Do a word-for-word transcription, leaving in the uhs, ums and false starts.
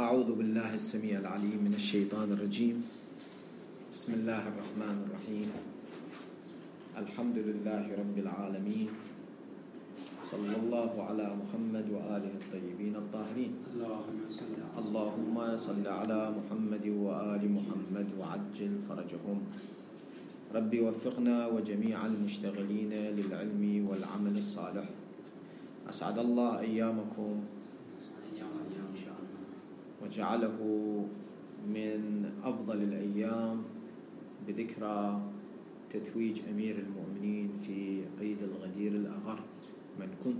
أعوذ بالله السميع العليم من الشيطان الرجيم. بسم الله الرحمن الرحيم. الحمد لله رب العالمين. صلى الله على محمد وآله الطيبين الطاهرين. اللهم صل على محمد وآل محمد وعجل فرجهم. ربي وفقنا وجميع المشتغلين للعلم والعمل الصالح. أسعد الله أيامكم وجعله من أفضل الأيام بذكرى تتويج أمير المؤمنين في عيد الغدير الأغر. من كنت